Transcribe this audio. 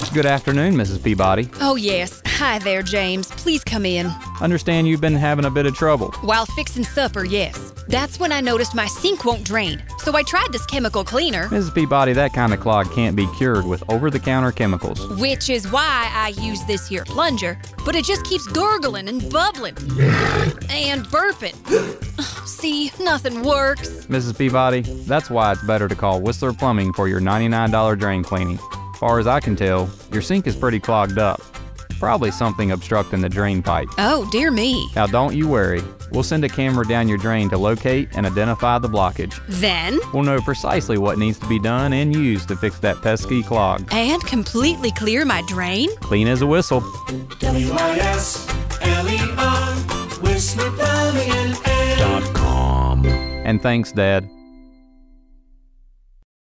Good afternoon, Mrs. Peabody. Oh, yes. Hi there, James. Please come in. Understand you've been having a bit of trouble. While fixing supper, yes. That's when I noticed my sink won't drain. So I tried this chemical cleaner. Mrs. Peabody, that kind of clog can't be cured with over-the-counter chemicals. Which is why I use this here plunger. But it just keeps gurgling and bubbling. And burping. See, nothing works. Mrs. Peabody, that's why it's better to call Whistler Plumbing for your $99 drain cleaning. As far as I can tell, your sink is pretty clogged up. Probably something obstructing the drain pipe. Oh, dear me. Now don't you worry. We'll send a camera down your drain to locate and identify the blockage. Then? We'll know precisely what needs to be done and used to fix that pesky clog. And completely clear my drain? Clean as a whistle. WISLER, Whistler Plumbing and Air.com. And thanks, Dad.